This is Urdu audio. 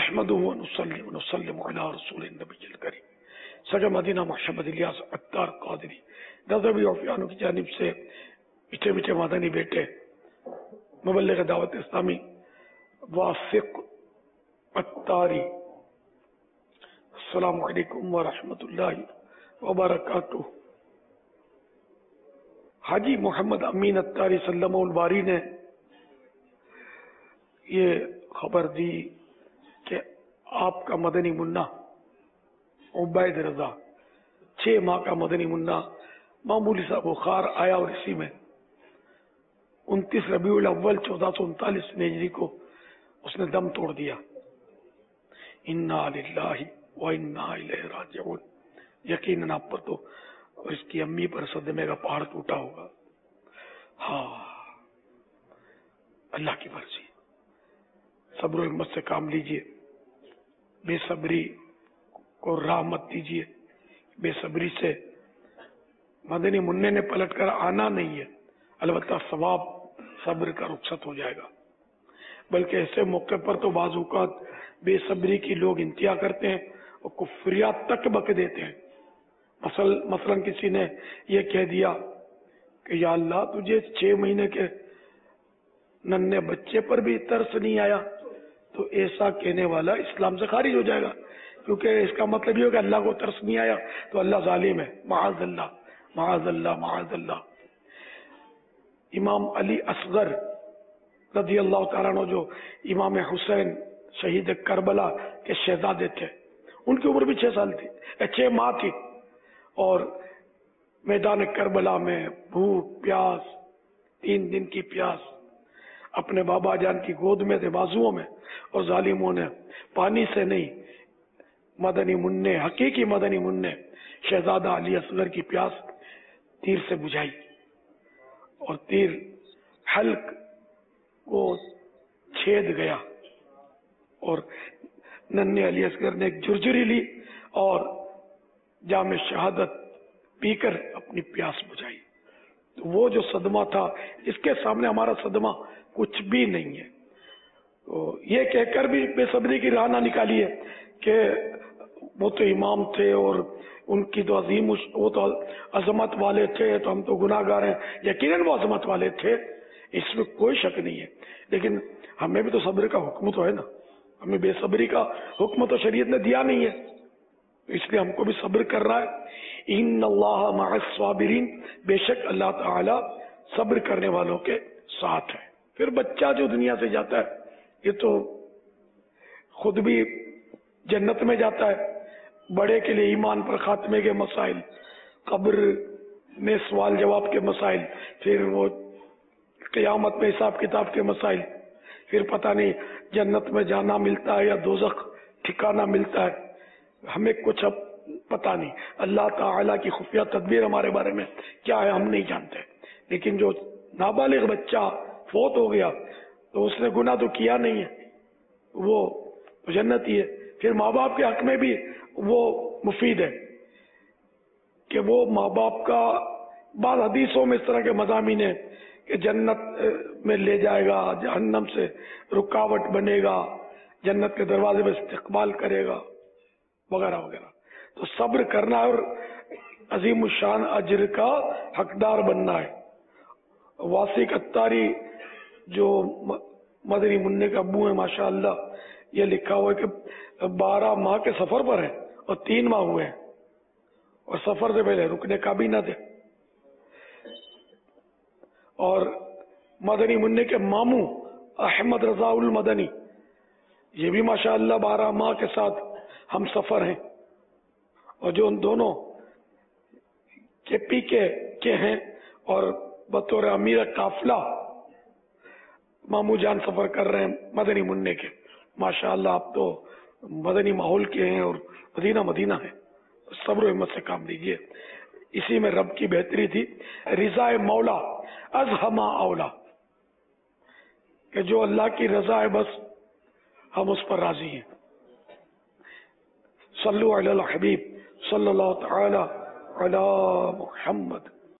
نحمده ونصلي ونسلم على رسول النبی الکریم سجا مدینہ محمد الیاس عطار قادری رضوی عفیانو کی جانب سے میٹھے میٹھے مدنی بیٹے مبلغ دعوت اسلامی وافق عطاری، السلام علیکم ورحمۃ اللہ وبرکاتہ۔ حاجی محمد امین عطاری سلم الباری نے یہ خبر دی کہ آپ کا مدنی منا عبید رضا 6 ماہ کا مدنی منا معمولی سا بخار آیا اور اسی میں 29 ربیع الاول 1439 ہجری کو اس نے دم توڑ دیا۔ انا للہ و انا الیہ راجعون۔ یقیناً آپ پر تو اور اس کی امی پر صدمے کا پہاڑ ٹوٹا ہوگا۔ ہاں، اللہ کی مرضی، صبر و ہمت سے کام لیجئے، بے صبری کو راہ مت دیجئے۔ بے صبری سے مدنی منع نے پلٹ کر آنا نہیں ہے، البتہ ثواب صبر کا رخصت ہو جائے گا۔ بلکہ ایسے موقع پر تو بعض اوقات بے صبری کی لوگ انتہا کرتے ہیں اور کفریات تک بک دیتے ہیں۔ مثلا کسی نے یہ کہہ دیا کہ یا اللہ تجھے 6 مہینے کے ننھے بچے پر بھی ترس نہیں آیا، تو ایسا کہنے والا اسلام سے خارج ہو جائے گا، کیونکہ اس کا مطلب یہ ہو کہ اللہ کو ترس نہیں آیا تو اللہ ظالم ہے۔ معاذ اللہ معاذ اللہ معاذ اللہ۔ امام علی اصغر رضی اللہ تعالیٰ عنہ جو امام حسین شہید کربلا کے شہزادے تھے، ان کی عمر بھی 6 ماہ تھی، اور میدان کربلا میں بھوک پیاس 3 دن کی پیاس اپنے بابا جان کی گود میں تھے، بازوؤں میں، اور ظالموں نے پانی سے نہیں، مدنی منع، حقیقی مدنی منع شہزادہ علی اصغر کی پیاس تیر سے بجھائی، اور تیر حلق کو چھید گیا، اور ننھے علی اصغر نے ایک جرجری لی اور جام شہادت پی کر اپنی پیاس بجھائی۔ تو وہ جو صدمہ تھا، اس کے سامنے ہمارا صدمہ کچھ بھی نہیں ہے۔ تو یہ کہہ کر بھی بے صبری کی راہ نہ نکالیے کہ وہ تو امام تھے اور ان کی تو وہ تو عظمت والے تھے تو ہم تو گناہ گار ہیں۔ یقیناً وہ عظمت والے تھے، اس میں کوئی شک نہیں ہے، لیکن ہمیں بھی تو صبر کا حکم تو ہے نا، ہمیں بے صبری کا حکم تو شریعت نے دیا نہیں ہے، اس لیے ہم کو بھی صبر کر رہا ہے۔ ان اللہ مع الصابرین، بے شک اللہ تعالی صبر کرنے والوں کے ساتھ ہے۔ پھر بچہ جو دنیا سے جاتا ہے یہ تو خود بھی جنت میں جاتا ہے، بڑے کے لیے ایمان پر خاتمے کے مسائل، قبر میں سوال جواب کے مسائل، پھر وہ قیامت میں حساب کتاب کے مسائل، پھر پتہ نہیں جنت میں جانا ملتا ہے یا دوزخ ٹھکانہ ملتا ہے، ہمیں کچھ اب پتہ نہیں۔ اللہ تعالیٰ کی خفیہ تدبیر ہمارے بارے میں کیا ہے ہم نہیں جانتے، لیکن جو نابالغ بچہ فوت ہو گیا تو اس نے گناہ تو کیا نہیں ہے، وہ جنتی ہے۔ پھر ماں باپ کے حق میں بھی وہ مفید ہے کہ وہ ماں باپ کا، بعض حدیثوں میں اس طرح کے مضامین ہیں کہ جنت میں لے جائے گا، جہنم سے رکاوٹ بنے گا، جنت کے دروازے میں استقبال کرے گا، وغیرہ وغیرہ۔ تو صبر کرنا اور عظیم الشان اجر کا حقدار بننا ہے۔ واسق عطاری جو مدنی منع کا ابو ہے، ماشاءاللہ، یہ لکھا ہوا ہے کہ 12 ماہ کے سفر پر ہیں اور 3 ماہ ہوئے ہیں، اور سفر سے پہلے رکنے کا بھی نہ تھے۔ اور مدنی منع کے ماموں احمد رضا المدنی، یہ بھی ماشاءاللہ 12 ماہ کے ساتھ ہم سفر ہیں، اور جو ان دونوں کے پی کے ہیں اور بطور امیر قافلہ ماموں جان سفر کر رہے ہیں مدنی منع کے۔ ماشاءاللہ آپ تو مدنی ماحول کے ہیں اور مدینہ مدینہ ہے، صبر و ہمت سے کام لیجیے، اسی میں رب کی بہتری تھی۔ رضا مولا از ہما اولا، کہ جو اللہ کی رضا ہے بس ہم اس پر راضی ہیں۔ صلو علی الحبیب صلی اللہ تعالی علی محمد۔